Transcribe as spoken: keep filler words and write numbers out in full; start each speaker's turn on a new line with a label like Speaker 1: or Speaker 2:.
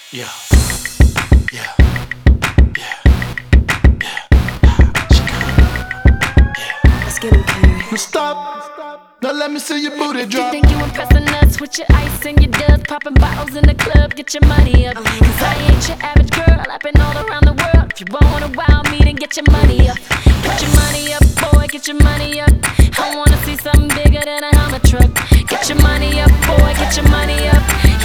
Speaker 1: Yeah, yeah, yeah, yeah. Chicago. Yeah.
Speaker 2: Let's get him, Carrie.
Speaker 1: Stop. Now let me see your booty
Speaker 3: You
Speaker 1: drop.
Speaker 3: think you impressing us with your ice and your duds, popping bottles in the club, get your money up. Cause I ain't your average girl, I've been all around the world. If you wanna wow me, then get your money up. Get your money up, boy, get your money up. I wanna see something bigger than a Hummer truck. Get your money up, boy, get your money up.